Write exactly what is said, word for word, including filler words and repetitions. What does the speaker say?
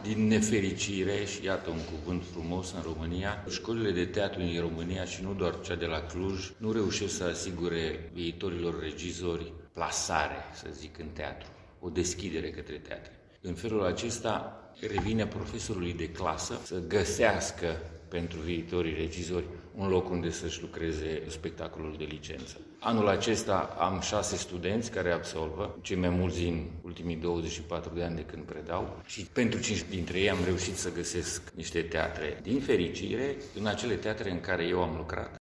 Din nefericire, și iată un cuvânt frumos în România, școlile de teatru din România și nu doar cea de la Cluj nu reușesc să asigure viitorilor regizori plasare, să zic, în teatru, o deschidere către teatre. În felul acesta revine profesorului de clasă să găsească pentru viitorii regizori un loc unde să-și lucreze spectacolul de licență. Anul acesta am șase studenți care absolvă, cei mai mulți din ultimii douăzeci și patru de ani de când predau, și pentru cinci dintre ei am reușit să găsesc niște teatre. Din fericire, în acele teatre în care eu am lucrat,